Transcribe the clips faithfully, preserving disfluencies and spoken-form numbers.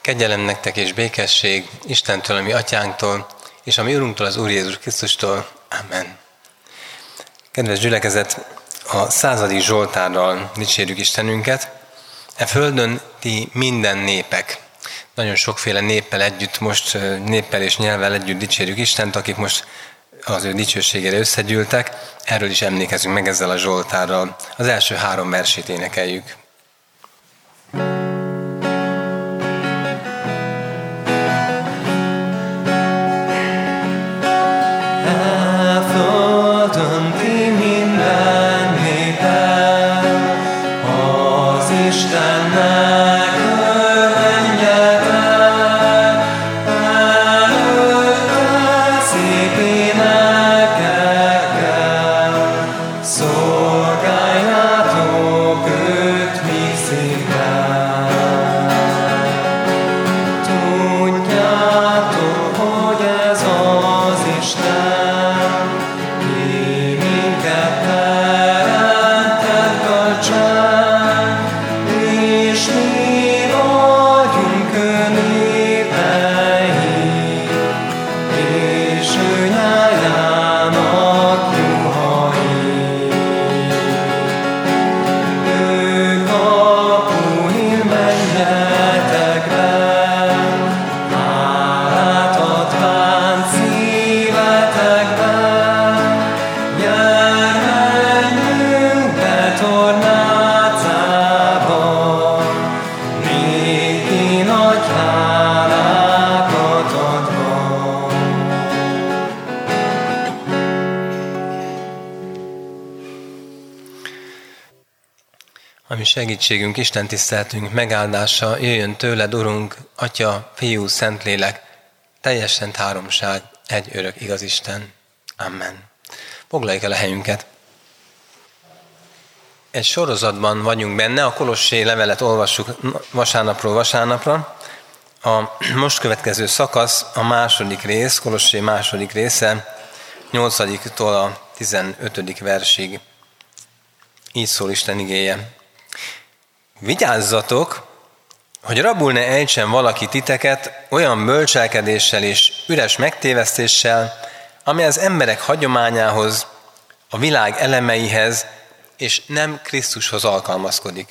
Kegyelem nektek és békesség Istentől, a mi atyánktól, és a mi Urunktól, az Úr Jézus Krisztustól. Amen. Kedves gyülekezet, a századik Zsoltárral dicsérjük Istenünket. E földön ti minden népek, nagyon sokféle néppel együtt, most néppel és nyelvvel együtt dicsérjük Istent, akik most az ő dicsőségére összegyűltek. Erről is emlékezünk meg ezzel a Zsoltárral. Az első három versét énekeljük. Ami segítségünk, Isten tiszteltünk, megáldása jöjjön tőled, Urunk, Atya, Fiú, Szentlélek, teljes szent háromság, egy örök igaz Isten. Amen. Foglaljuk el a helyünket. Egy sorozatban vagyunk benne, a Kolossé levelet olvassuk vasárnapról vasárnapra. A most következő szakasz a második rész, Kolossé második része, nyolcadiktól a tizenötödik versig. Így szól Isten igéje. Vigyázzatok, hogy rabul ne ejtsen valaki titeket olyan bölcselkedéssel és üres megtévesztéssel, ami az emberek hagyományához, a világ elemeihez és nem Krisztushoz alkalmazkodik.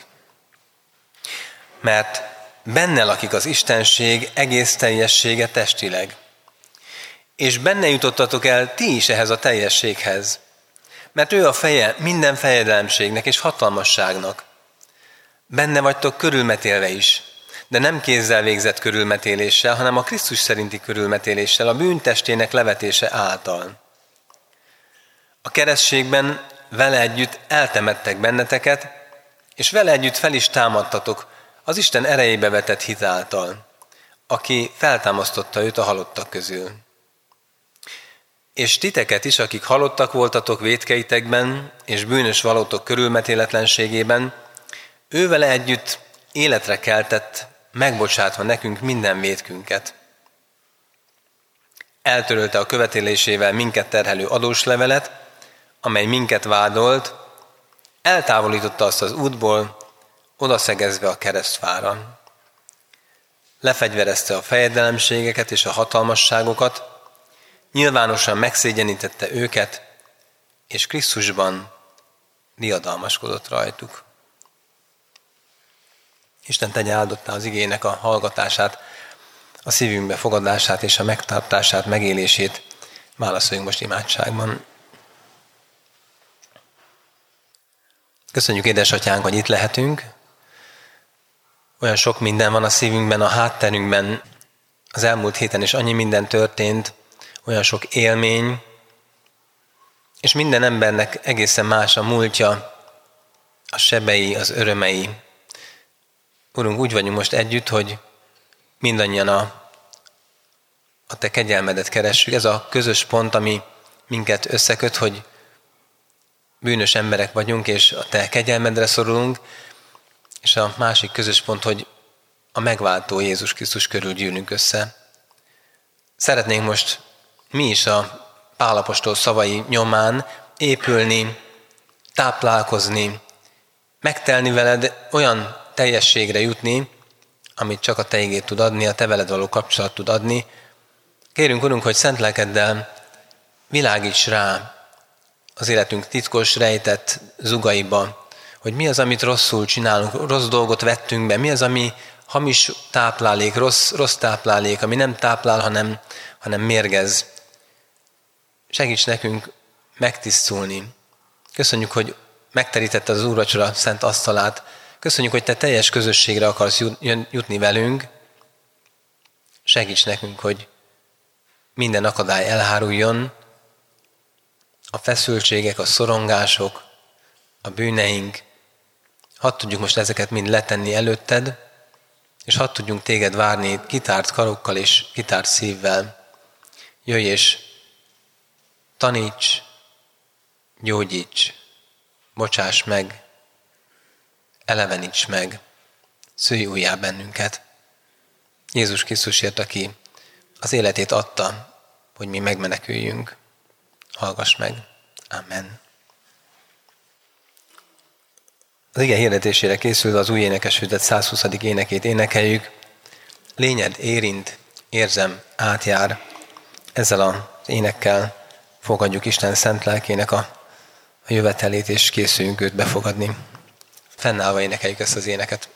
Mert benne lakik az Istenség egész teljessége testileg. És benne jutottatok el ti is ehhez a teljességhez. Mert ő a feje minden fejedelemségnek és hatalmasságnak. Benne vagytok körülmetélve is, de nem kézzel végzett körülmetéléssel, hanem a Krisztus szerinti körülmetéléssel, a bűntestének levetése által. A keresztségben vele együtt eltemettek benneteket, és vele együtt fel is támadtatok az Isten erejébe vetett hit által, aki feltámasztotta őt a halottak közül. És titeket is, akik halottak voltatok vétkeitekben, és bűnös valótok körülmetéletlenségében, ő vele együtt életre keltett, megbocsátva nekünk minden vétkünket. Eltörölte a követelésével minket terhelő adóslevelet, amely minket vádolt, eltávolította azt az útból, odaszegezve a keresztfára. Lefegyverezte a fejedelemségeket és a hatalmasságokat, nyilvánosan megszégyenítette őket, és Krisztusban diadalmaskodott rajtuk. Isten tegye áldottá az igének a hallgatását, a szívünkbe fogadását és a megtartását, megélését. Válaszoljunk most imádságban. Köszönjük, édesatyánk, hogy itt lehetünk. Olyan sok minden van a szívünkben, a hátterünkben. Az elmúlt héten is annyi minden történt, olyan sok élmény, és minden embernek egészen más a múltja, a sebei, az örömei. Urunk, úgy vagyunk most együtt, hogy mindannyian a, a Te kegyelmedet keressük. Ez a közös pont, ami minket összeköt, hogy bűnös emberek vagyunk, és a Te kegyelmedre szorulunk, és a másik közös pont, hogy a megváltó Jézus Krisztus körül gyűlünk össze. Szeretnénk most mi is a Pál apostol szavai nyomán épülni, táplálkozni, megtelni veled, olyan teljességre jutni, amit csak a Te igéd tud adni, a Te veled való kapcsolat tud adni. Kérünk, Urunk, hogy szent lelkeddel világíts rá az életünk titkos, rejtett zugaiba, hogy mi az, amit rosszul csinálunk, rossz dolgot vettünk be, mi az, ami hamis táplálék, rossz, rossz táplálék, ami nem táplál, hanem, hanem mérgez. Segíts nekünk megtisztulni. Köszönjük, hogy megterítetted az úrvacsora szent asztalát. Köszönjük, hogy Te teljes közösségre akarsz jutni velünk. Segíts nekünk, hogy minden akadály elháruljon, a feszültségek, a szorongások, a bűneink. Hadd tudjuk most ezeket mind letenni előtted, és hadd tudjunk Téged várni kitárt karokkal és kitárt szívvel. Jöjj és taníts, gyógyíts, bocsáss meg, eleveníts meg, szülj újjá bennünket. Jézus Krisztusért, aki az életét adta, hogy mi megmeneküljünk. Hallgass meg. Amen. Az ige hirdetésére készülve az új énekesfüzet száz huszadik énekét énekeljük. Lényed érint, érzem, átjár. Ezzel az énekkel fogadjuk Isten szent lelkének a, a jövetelét, és készüljünk őt befogadni. Fennállva énekeljük ezt az éneket.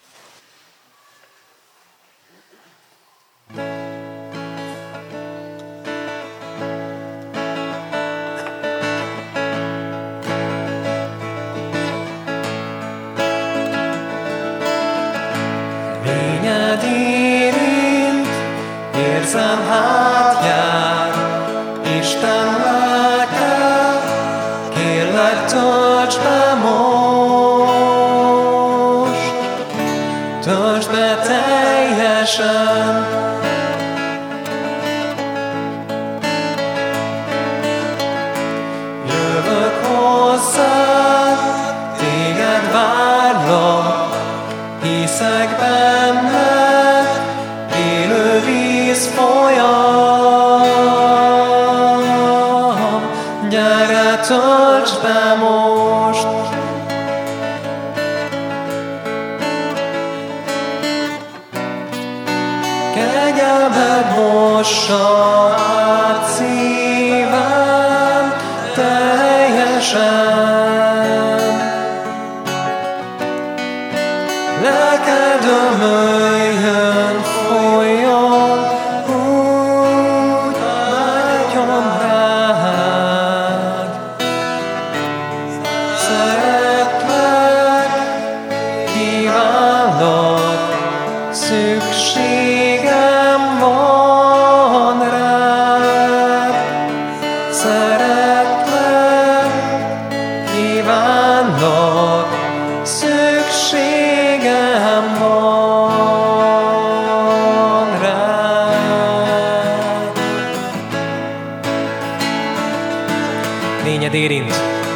Lényed érint, érzem, átjár, Isten lelke, kérlek, tölts be most, tölts be teljesen. Jövök hozzád, téged várlak, hiszek benned, élő víz folyam, gyere, tölts be most. Kegyelmed mossa át szívem teljesen, lelked ömöljön, folyjon, úgy vágyom rád. Szeretlek, kívánlak, szükségem van rád. Szeretlek, kívánlak, szükségem van rád. Lényed érint,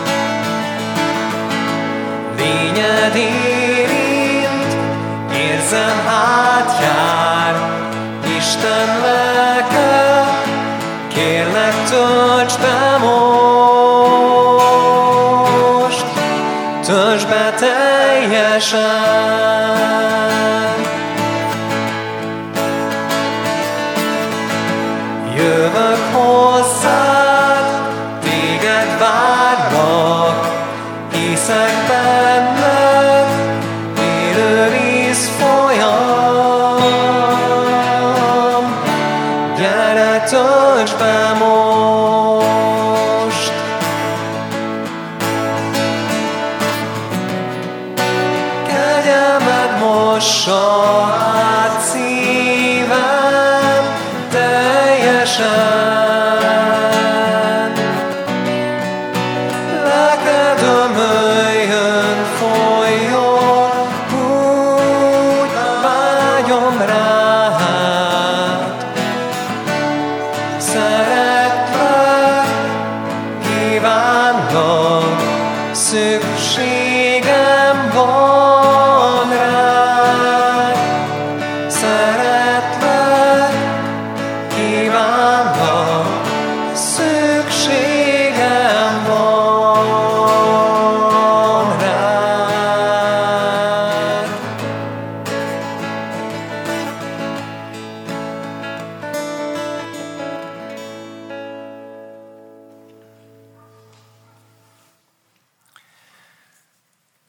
lényed érint, érzem, átjár, Isten lelke, kérlek, tölts be most, tölts be teljesen. Jövök hozzád, téged várlak, hiszek benned, élő víz folyam, gyere, tölts be most. Kegyelmed mossa át szívem teljesen, lelked ömöljön, folyjon, úgy vágyom rád. Szeretlek, kívánlak, szükségem van rád. Szeretlek, kívánlak,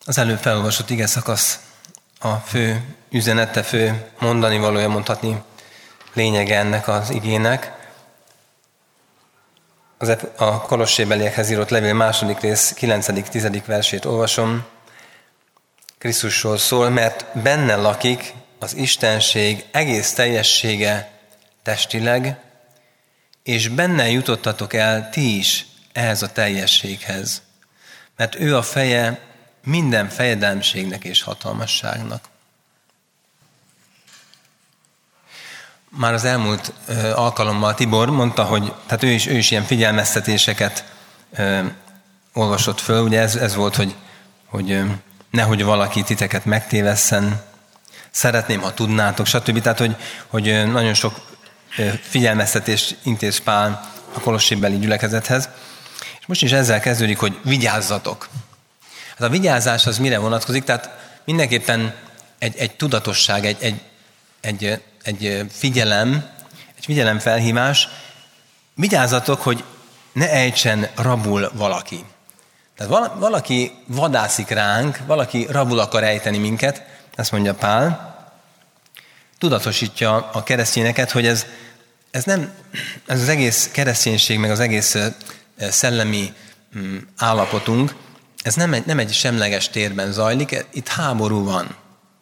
Az előbb felolvasott ige szakasz a fő üzenete, fő mondani valója, mondhatni lényege ennek az igének. Az a Kolossébeliekhez írott levél második rész kilencedik-tizedik versét olvasom. Krisztusról szól, mert benne lakik az Istenség egész teljessége testileg, és benne jutottatok el ti is ehhez a teljességhez. Mert ő a feje minden fejedelemségnek és hatalmasságnak. Már az elmúlt ö, alkalommal Tibor mondta, hogy tehát ő is, ő is ilyen figyelmeztetéseket ö, olvasott föl. Ugye ez, ez volt, hogy, hogy ö, nehogy valaki titeket megtévesszen, szeretném, ha tudnátok, stb. Tehát, hogy, hogy ö, nagyon sok ö, figyelmeztetést intéz Pál a kolossébeli gyülekezethez. És most is ezzel kezdődik, hogy vigyázzatok. Hát a vigyázás az mire vonatkozik? Tehát mindenképpen egy, egy tudatosság, egy, egy, egy, egy figyelem, egy figyelemfelhívás. Vigyázzatok, hogy ne ejtsen rabul valaki. Tehát valaki vadászik ránk, valaki rabul akar ejteni minket, ezt mondja Pál. Tudatosítja a keresztényeket, hogy ez, ez nem, ez az egész kereszténység, meg az egész szellemi állapotunk, ez nem egy, nem egy semleges térben zajlik, itt háború van.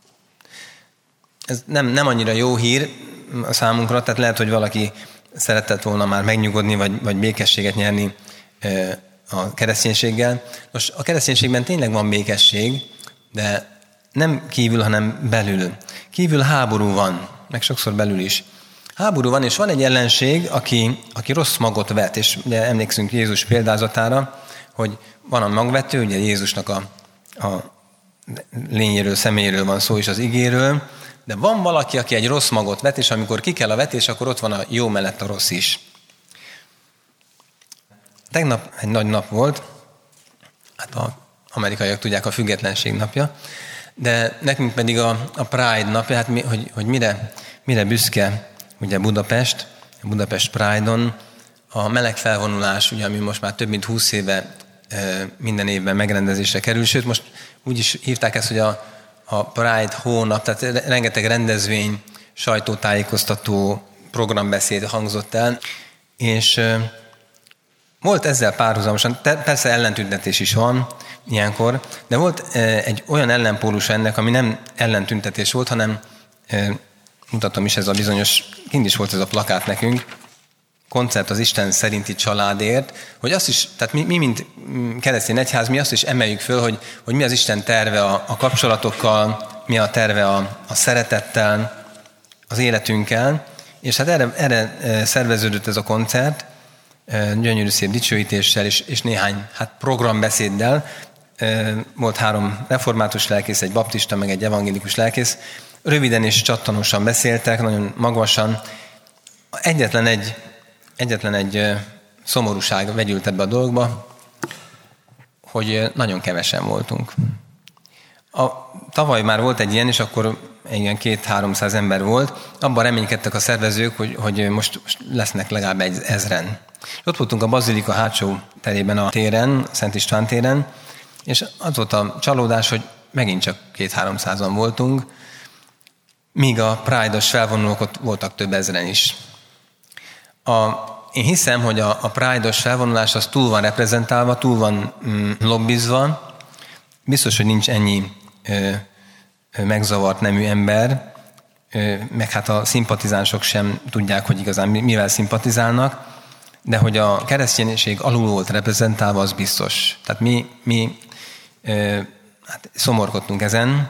Ez nem, nem annyira jó hír a számunkra, tehát lehet, hogy valaki szeretett volna már megnyugodni, vagy, vagy békességet nyerni a kereszténységgel. Most a kereszténységben tényleg van békesség, de nem kívül, hanem belül. Kívül háború van, meg sokszor belül is. Háború van, és van egy ellenség, aki, aki rossz magot vet, és ugye emlékszünk Jézus példázatára, hogy van a magvető, ugye Jézusnak a, a lényéről, személyéről van szó, és az igéről, de van valaki, aki egy rossz magot vet, és amikor ki kell a vetés, akkor ott van a jó mellett a rossz is. Tegnap egy nagy nap volt, hát az amerikaiak tudják, a függetlenség napja, de nekünk pedig a, a Pride napja, hát mi, hogy, hogy mire, mire büszke ugye Budapest, Budapest Pride-on, a meleg felvonulás, ugye, ami most már több mint húsz éve e, minden évben megrendezésre kerül, sőt most úgy is hívták ezt, hogy a, a Pride hónap, tehát rengeteg rendezvény, sajtótájékoztató, programbeszéd hangzott el, és e, volt ezzel párhuzamosan, persze ellentüntetés is van ilyenkor, de volt e, egy olyan ellenpólus ennek, ami nem ellentüntetés volt, hanem e, mutatom is, ez a bizonyos, kint is volt ez a plakát nekünk, koncert az Isten szerinti családért, hogy azt is, tehát mi, mi mint keresztény egyház, mi azt is emeljük föl, hogy, hogy mi az Isten terve a, a kapcsolatokkal, mi a terve a, a szeretettel, az életünkkel, és hát erre, erre szerveződött ez a koncert, gyönyörű szép dicsőítéssel, és, és néhány hát programbeszéddel. Volt három református lelkész, egy baptista, meg egy evangélikus lelkész. Röviden és csattanosan beszéltek, nagyon magvasan. Egyetlen egy, egyetlen egy szomorúság vegyült ebbe a dologba, hogy nagyon kevesen voltunk. A, tavaly már volt egy ilyen, és akkor ilyen két-háromszáz ember volt. Abban reménykedtek a szervezők, hogy, hogy most, most lesznek legalább egy ezren. És ott voltunk a Bazilika hátsó terében a téren, a Szent István téren, és az volt a csalódás, hogy megint csak két-háromszázan voltunk, míg a Pride-os felvonulók ott voltak több ezren is. A, én hiszem, hogy a, a Pride-os felvonulás az túl van reprezentálva, túl van mm, lobbizva. Biztos, hogy nincs ennyi ö, ö, megzavart nemű ember, ö, meg hát a szimpatizánsok sem tudják, hogy igazán mivel szimpatizálnak, de hogy a kereszténység alul volt reprezentálva, az biztos. Tehát mi, mi ö, hát szomorkodtunk ezen,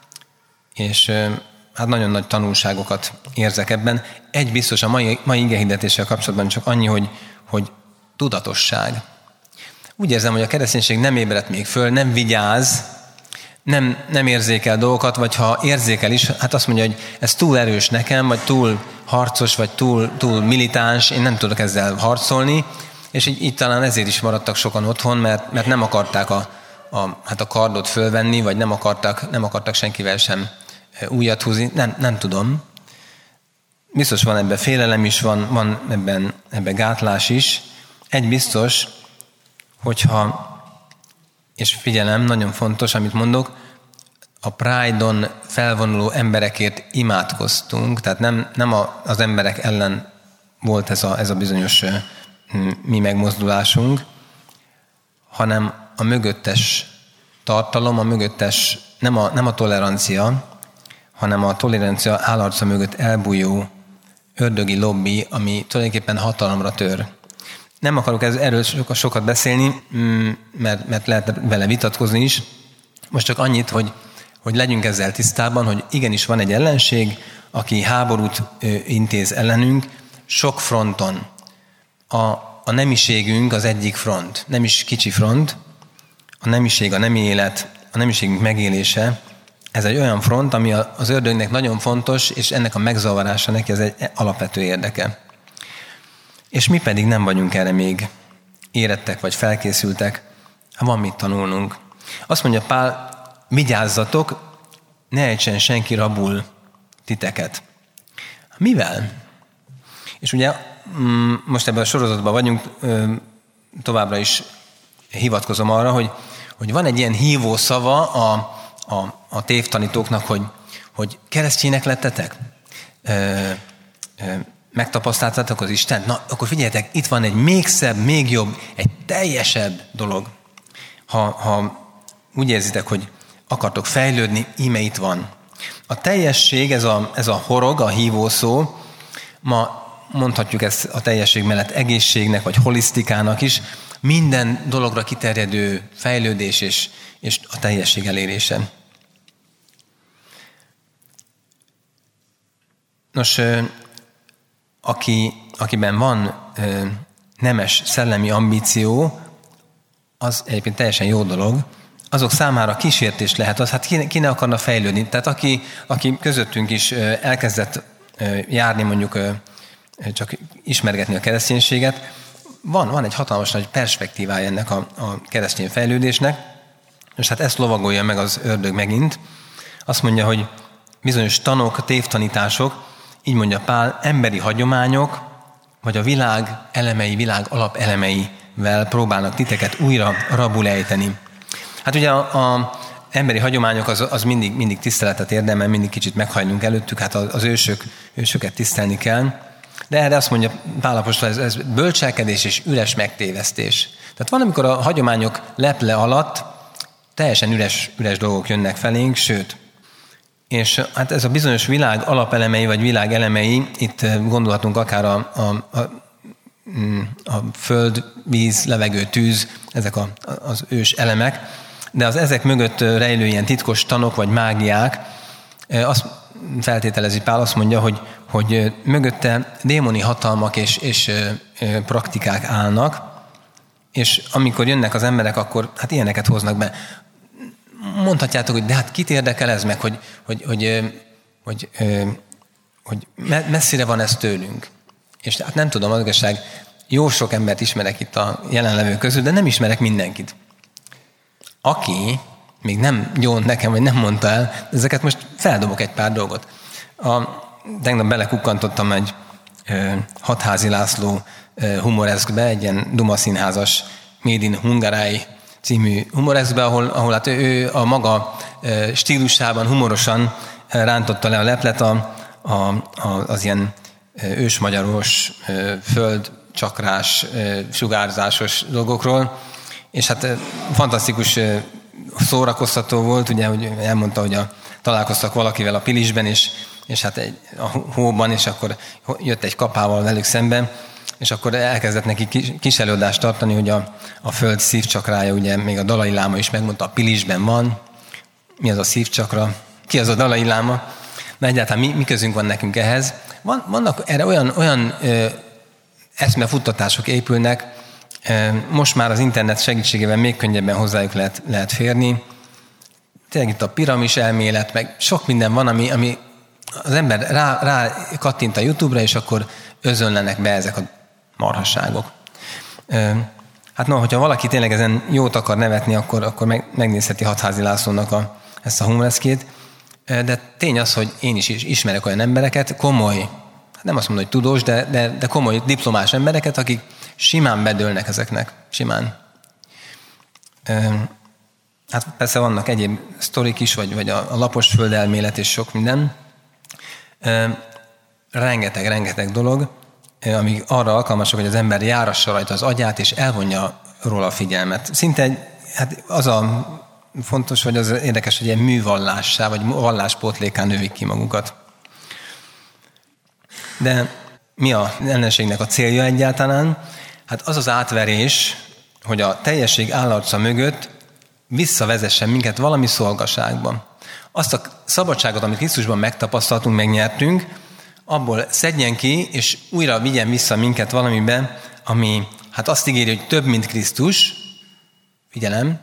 és ö, hát nagyon nagy tanulságokat érzek ebben. Egy biztos a mai, mai igehirdetéssel kapcsolatban csak annyi, hogy, hogy tudatosság. Úgy érzem, hogy a kereszténység nem ébredt még föl, nem vigyáz, nem, nem érzékel dolgokat, vagy ha érzékel is, hát azt mondja, hogy ez túl erős nekem, vagy túl harcos, vagy túl, túl militáns, én nem tudok ezzel harcolni, és így, így talán ezért is maradtak sokan otthon, mert, mert nem akarták a, a, hát a kardot fölvenni, vagy nem akartak, nem akartak senkivel sem újat húzni, nem, nem tudom. Biztos van ebben félelem is, van, van ebben, ebben gátlás is. Egy biztos, hogyha És figyelem, nagyon fontos, amit mondok, a Pride-on felvonuló emberekért imádkoztunk, tehát nem, nem a, az emberek ellen volt ez a, ez a bizonyos mi megmozdulásunk, hanem a mögöttes tartalom, a mögöttes, nem a, nem a tolerancia, hanem a tolerancia állarca mögött elbújó ördögi lobby, ami tulajdonképpen hatalomra tör. Nem akarok erről sokat beszélni, mert, mert lehet vele vitatkozni is. Most csak annyit, hogy, hogy legyünk ezzel tisztában, hogy igenis van egy ellenség, aki háborút intéz ellenünk, sok fronton. A, a nemiségünk az egyik front, nem is kicsi front, a nemiség, a nemi élet, a nemiségünk megélése, ez egy olyan front, ami az ördögnek nagyon fontos, és ennek a megzavarása neki az egy alapvető érdeke. És mi pedig nem vagyunk erre még érettek vagy felkészültek, ha van mit tanulnunk. Azt mondja Pál, vigyázzatok, ne ejtsen senki rabul titeket. Mivel? És ugye most ebben a sorozatban vagyunk, továbbra is hivatkozom arra, hogy, hogy van egy ilyen hívó szava a, a, a tévtanítóknak, hogy, hogy keresztjének lettetek? Ö, ö, megtapasztaltátok az Istent? Na, akkor figyeljetek, itt van egy még szebb, még jobb, egy teljesebb dolog. Ha, ha úgy érzitek, hogy akartok fejlődni, íme itt van. A teljesség, ez a, ez a horog, a hívó szó, ma mondhatjuk ezt a teljesség mellett egészségnek, vagy holisztikának is, minden dologra kiterjedő fejlődés és, és a teljesség elérése. Nos, aki, akiben van nemes szellemi ambíció, az egyébként teljesen jó dolog, azok számára kísértés lehet az, hát ki, ki ne akarna fejlődni. Tehát aki, aki közöttünk is elkezdett járni, mondjuk csak ismergetni a kereszténységet, van, van egy hatalmas nagy perspektívája ennek a, a keresztény fejlődésnek, és hát ezt lovagolja meg az ördög megint. Azt mondja, hogy bizonyos tanok, tévtanítások, így mondja Pál, emberi hagyományok, vagy a világ elemei, világ alapelemeivel próbálnak titeket újra rabul ejteni. Hát ugye a, a emberi hagyományok az, az mindig, mindig tiszteletet érdemel, mindig kicsit meghajlunk előttük, hát az, az ősök, ősöket tisztelni kell. De erre azt mondja Pál apostol, ez, ez bölcselkedés és üres megtévesztés. Tehát van, amikor a hagyományok leple alatt teljesen üres, üres dolgok jönnek felénk, sőt, és hát ez a bizonyos világ alapelemei, vagy világ elemei, itt gondolhatunk akár a, a, a, a föld, víz, levegő, tűz, ezek a, az ős elemek, de az ezek mögött rejlő ilyen titkos tanok, vagy mágiák, azt feltételezi Pál, azt mondja, hogy, hogy mögötte démoni hatalmak és, és praktikák állnak, és amikor jönnek az emberek, akkor hát ilyeneket hoznak be. Mondhatjátok, hogy de hát kit érdekel ez meg, hogy, hogy, hogy, hogy, hogy, hogy messzire van ez tőlünk. És hát nem tudom, az igazság, jó sok embert ismerek itt a jelenlevők közül, de nem ismerek mindenkit. Aki még nem jó nekem, vagy nem mondta el, ezeket most feldobok egy pár dolgot. A, tegnap belekukkantottam egy ö, Hatházi László ö, humoreszkbe, egy ilyen Duma színházas Made in Hungarai című humoreszkbe, ahol, ahol hát ő, ő a maga ö, stílusában humorosan ö, rántotta le a leplet a, a, a, az ilyen ö, ősmagyaros, ö, földcsakrás, ö, sugárzásos dolgokról, és hát ö, fantasztikus ö, szórakoztató volt, ugye, hogy elmondta, hogy a, találkoztak valakivel a Pilisben, és, és hát egy, a hóban, és akkor jött egy kapával velük szemben, és akkor elkezdett neki kis, kis előadást tartani, hogy a, a föld szívcsakrája, ugye még a Dalai Láma is megmondta, a Pilisben van. Mi az a szívcsakra? Ki az a Dalai Láma? Na egyáltalán mi, mi közünk van nekünk ehhez? Van, vannak erre olyan, olyan ö, eszmefuttatások épülnek, most már az internet segítségével még könnyebben hozzájuk lehet, lehet férni. Tényleg itt a piramis elmélet, meg sok minden van, ami, ami az ember rá, rá kattint a YouTube-ra, és akkor özönlenek be ezek a marhasságok. Hát no, hogyha valaki tényleg ezen jót akar nevetni, akkor, akkor meg, megnézheti Hatházi Lászlónak a, ezt a humoreszkét. De tény az, hogy én is ismerek olyan embereket, komoly, nem azt mondom, hogy tudós, de, de, de komoly diplomás embereket, akik simán bedőlnek ezeknek, simán. Hát persze vannak egyéb sztorik is, vagy, vagy a, a lapos földelmélet és sok minden. Rengeteg, rengeteg dolog, amíg arra alkalmasak, hogy az ember járassa rajta az agyát, és elvonja róla a figyelmet. Szinte hát az a fontos, vagy az érdekes, hogy ilyen művallássá, vagy valláspótlékán növik ki magukat. De mi a ellenségnek a célja egyáltalán? Hát az az átverés, hogy a teljesség állarca mögött visszavezessen minket valami szolgaságba. Azt a szabadságot, amit Krisztusban megtapasztaltunk, megnyertünk, abból szedjen ki, és újra vigyen vissza minket valamibe, ami hát azt ígéri, hogy több, mint Krisztus. Figyelem,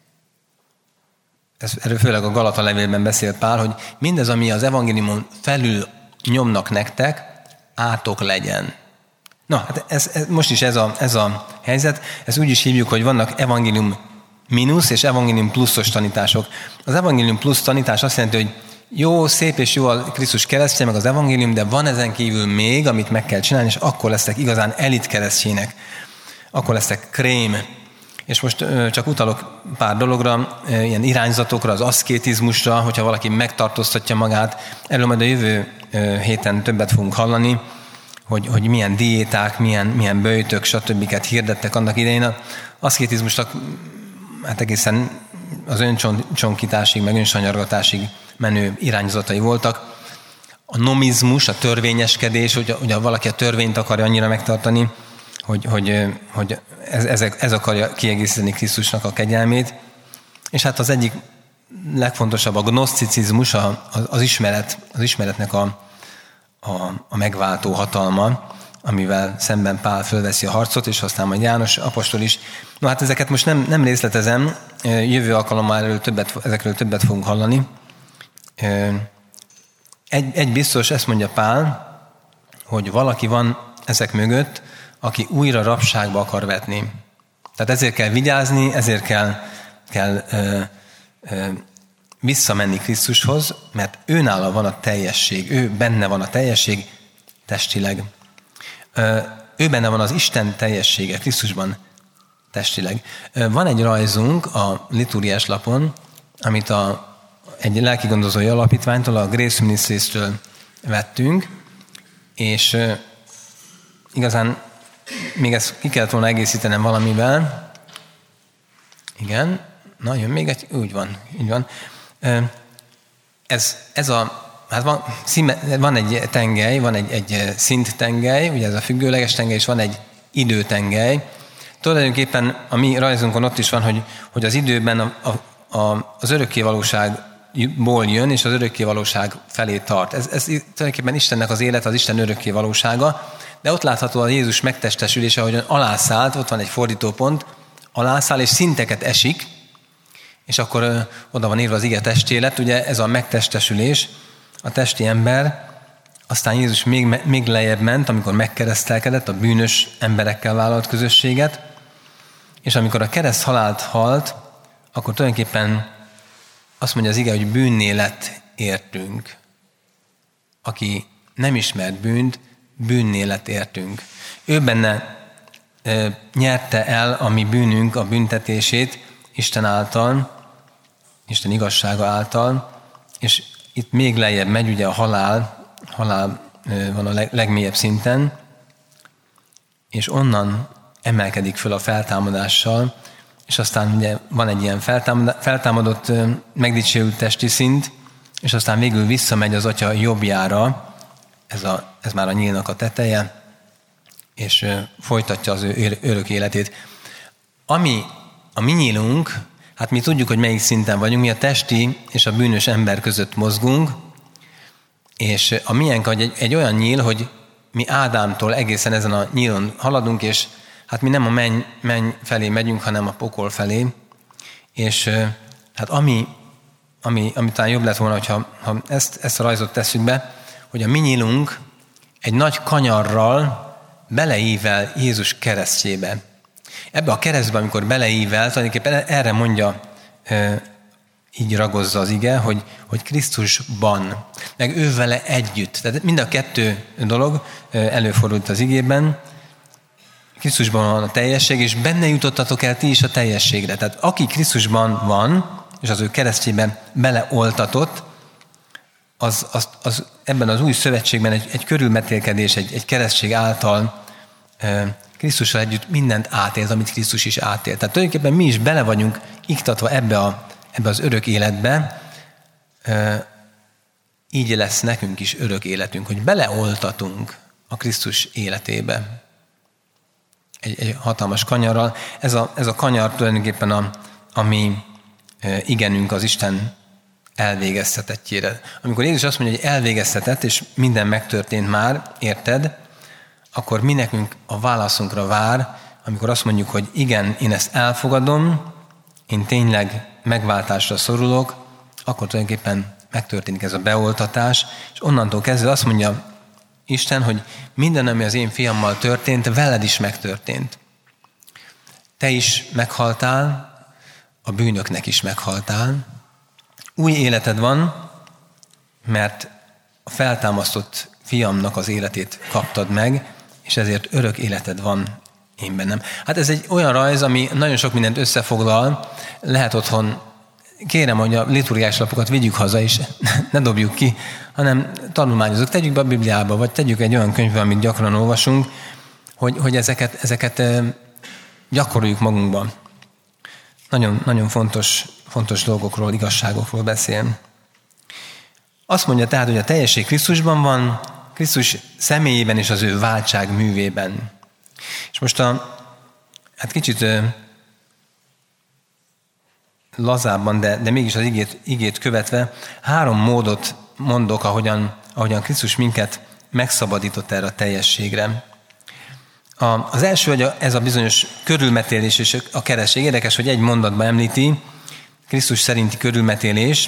ez, erről főleg a Galata levélben beszél Pál, hogy mindez, ami az evangéliumon felül nyomnak nektek, átok legyen. Na, hát ez, ez, most is ez a, ez a helyzet, ezt úgy is hívjuk, hogy vannak evangélium mínusz és evangélium pluszos tanítások. Az evangélium plusz tanítás azt jelenti, hogy jó, szép és jó a Krisztus keresztje, meg az evangélium, de van ezen kívül még, amit meg kell csinálni, és akkor lesztek igazán elit keresztjének. Akkor lesztek krém. És most csak utalok pár dologra, ilyen irányzatokra, az aszkétizmusra, hogyha valaki megtartóztatja magát. Erről majd a jövő héten többet fogunk hallani, hogy, hogy milyen diéták, milyen, milyen böjtök, stb. Hirdettek annak idején. Az aszkétizmusnak hát egészen az öncsonkításig, meg önsanyargatásig menő irányzatai voltak. A nomizmus, a törvényeskedés, hogy, hogy valaki a törvényt akarja annyira megtartani, hogy, hogy, hogy ez, ez, ez akarja kiegészíteni Krisztusnak a kegyelmét. És hát az egyik legfontosabb a gnoszticizmus, a, az ismeret, az ismeretnek a, a, a megváltó hatalma, amivel szemben Pál fölveszi a harcot, és aztán majd János apostol is. No hát ezeket most nem, nem részletezem, jövő alkalommal erről többet, ezekről többet fogunk hallani. Egy, egy biztos, ezt mondja Pál, hogy valaki van ezek mögött, aki újra rabságba akar vetni. Tehát ezért kell vigyázni, ezért kell, kell ö, ö, visszamenni Krisztushoz, mert őnála van a teljesség, ő benne van a teljesség testileg. Ö, ő benne van az Isten teljessége, Krisztusban testileg. Ö, van egy rajzunk a liturgiás lapon, amit a, egy lelkigondozói alapítványtól, a Grace Ministries-től vettünk, és ö, igazán még ezt ki kellett volna egészítenem valamivel. Igen. Na, jön még egy. Úgy van. Így van. Ez, ez a, hát van, szíme, van egy tengely, van egy, egy szinttengely, ugye ez a függőleges tengely, és van egy időtengely. Tulajdonképpen a mi rajzunkon ott is van, hogy, hogy az időben a, a, a, az örökkévalóságból jön, és az örökkévalóság felé tart. Ez, ez tulajdonképpen Istennek az élet, az Isten örökkévalósága. De ott látható a Jézus megtestesülése, ahogyan alászállt, ott van egy fordítópont, alászáll és szinteket esik, és akkor ö, oda van írva az ige testélet, ugye ez a megtestesülés, a testi ember, aztán Jézus még, még lejjebb ment, amikor megkeresztelkedett, a bűnös emberekkel vállalt közösséget, és amikor a kereszt halált halt, akkor tulajdonképpen azt mondja az ige, hogy bűnné lett értünk. Aki nem ismert bűnt, bűnné lett értünk. Ő benne e, nyerte el a mi bűnünk a büntetését Isten által, Isten igazsága által, és itt még lejjebb megy, ugye a halál, halál e, van a leg, legmélyebb szinten, és onnan emelkedik föl a feltámadással, és aztán ugye van egy ilyen feltámadott, feltámadott e, megdicsőült testi szint, és aztán végül visszamegy az Atya jobbjára, Ez, a, ez már a nyílnak a teteje, és ö, folytatja az ő örök életét. Ami a mi nyílunk, hát mi tudjuk, hogy melyik szinten vagyunk, mi a testi és a bűnös ember között mozgunk, és a miénk egy, egy olyan nyíl, hogy mi Ádámtól egészen ezen a nyílon haladunk, és hát mi nem a menny, menny felé megyünk, hanem a pokol felé, és ö, hát ami, ami, ami talán jobb lett volna, hogyha ha ezt, ezt a rajzot tesszük be, hogy a mi nyílunk egy nagy kanyarral beleível Jézus keresztjébe. Ebbe a keresztbe, amikor beleível, tulajdonképpen erre mondja, így ragozza az ige, hogy, hogy Krisztusban, meg ő vele együtt. Tehát mind a kettő dolog előfordult az igében. Krisztusban van a teljesség, és benne jutottatok el ti is a teljességre. Tehát aki Krisztusban van, és az ő keresztjében beleoltatott, az, az, az ebben az új szövetségben egy, egy körülmetélkedés, egy, egy keresztség által e, Krisztussal együtt mindent átélt, amit Krisztus is átélt. Tehát tulajdonképpen mi is bele vagyunk iktatva ebbe, a, ebbe az örök életbe, e, így lesz nekünk is örök életünk, hogy beleoltatunk a Krisztus életébe. Egy, egy hatalmas kanyarral. Ez a, ez a kanyar tulajdonképpen a, a mi igenünk az Isten elvégeztetettjére. Amikor Jézus azt mondja, hogy elvégeztetett, és minden megtörtént már, érted, akkor mi nekünk a válaszunkra vár, amikor azt mondjuk, hogy igen, én ezt elfogadom, én tényleg megváltásra szorulok, akkor tulajdonképpen megtörténik ez a beoltatás, és onnantól kezdve azt mondja Isten, hogy minden, ami az én fiammal történt, veled is megtörtént. Te is meghaltál, a bűnöknek is meghaltál. Új életed van, mert a feltámasztott fiamnak az életét kaptad meg, és ezért örök életed van én bennem. Hát ez egy olyan rajz, ami nagyon sok mindent összefoglal, lehet otthon, kérem, hogy a liturgiás lapokat vigyük haza, és ne dobjuk ki, hanem tanulmányozunk, tegyük be a Bibliába, vagy tegyük egy olyan könyvbe, amit gyakran olvasunk, hogy, hogy ezeket, ezeket gyakoroljuk magunkban. Nagyon, nagyon fontos, fontos dolgokról, igazságokról beszél. Azt mondja tehát, hogy a teljesség Krisztusban van, Krisztus személyében és az ő váltság művében. És most a, hát kicsit lazábban, de, de mégis az igét, igét követve három módot mondok, ahogyan, ahogyan Krisztus minket megszabadított erre a teljességre. A, az első, hogy a, ez a bizonyos körülmetélés és a keresztség. Érdekes, hogy egy mondatban említi, Krisztus szerinti körülmetélés.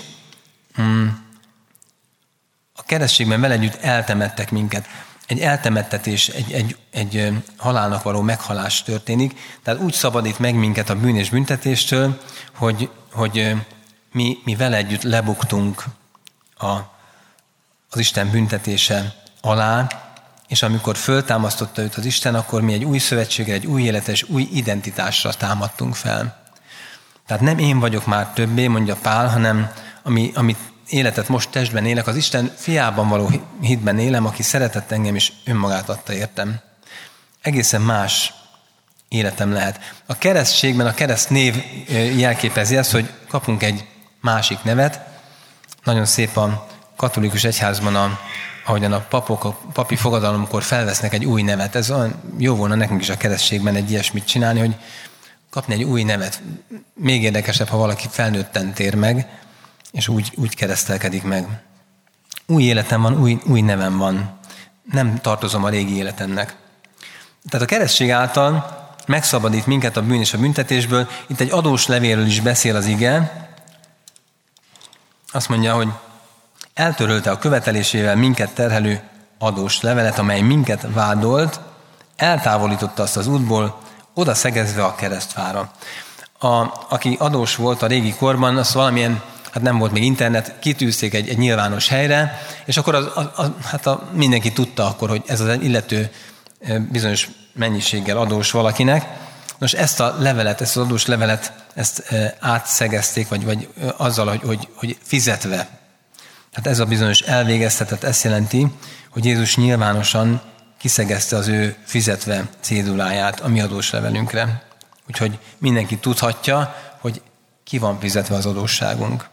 A keresztségben vele együtt eltemettek minket. Egy eltemettetés, egy, egy, egy halálnak való meghalás történik, tehát úgy szabadít meg minket a bűn és büntetéstől, hogy, hogy mi, mi vele együtt lebuktunk a, az Isten büntetése alá, és amikor föltámasztotta őt az Isten, akkor mi egy új szövetségre, egy új életes, új identitásra támadtunk fel. Tehát nem én vagyok már többé, mondja Pál, hanem ami, amit életet most testben élek, az Isten fiában való hitben élem, aki szeretett engem, és önmagát adta értem. Egészen más életem lehet. A keresztségben a kereszt név jelképezi ezt, hogy kapunk egy másik nevet. Nagyon szép a katolikus egyházban, a, ahogyan a papok a papi fogadalomkor felvesznek egy új nevet. Ez olyan jó volna nekünk is a keresztségben egy ilyesmit csinálni, hogy kapni egy új nevet. Még érdekesebb, ha valaki felnőtten tér meg, és úgy, úgy keresztelkedik meg. Új életem van, új, új nevem van. Nem tartozom a régi életemnek. Tehát a keresztség által megszabadít minket a bűn és a büntetésből. Itt egy adós levélről is beszél az ige. Azt mondja, hogy eltörölte a követelésével minket terhelő adós levelet, amely minket vádolt, eltávolította azt az útból, oda szegezve a keresztfára. A, aki adós volt a régi korban, az valamilyen, hát nem volt még internet, kitűzték egy, egy nyilvános helyre, és akkor az, az, az, hát a, mindenki tudta akkor, hogy ez az illető bizonyos mennyiséggel adós valakinek. Most ezt a levelet, ezt az adós levelet, ezt átszegezték, vagy, vagy azzal, hogy, hogy, hogy fizetve. Tehát ez a bizonyos elvégeztetett, ezt jelenti, hogy Jézus nyilvánosan kiszegezte az ő fizetve céduláját a mi adós levelünkre. Úgyhogy mindenki tudhatja, hogy ki van fizetve az adósságunk.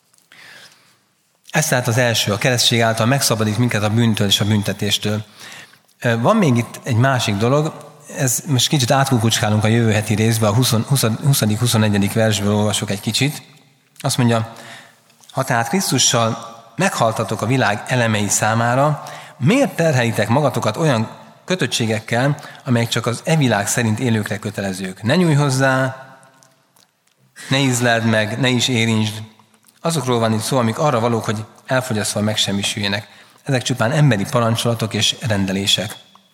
Ez tehát az első, a keresztség által megszabadít minket a bűntől és a büntetéstől. Van még itt egy másik dolog, ez most kicsit átkukucskálunk a jövő heti részbe, a huszadik-huszonegyedik versből olvasok egy kicsit. Azt mondja, ha tehát Krisztussal meghaltatok a világ elemei számára, miért terhelitek magatokat olyan kötöttségekkel, amelyek csak az e világ szerint élőkre kötelezők? Ne nyújj hozzá, ne ízleld meg, ne is érintsd. Azokról van itt szó, amik arra valók, hogy elfogyasztva megsemmisüljenek. Ezek csupán emberi parancsolatok és rendelések.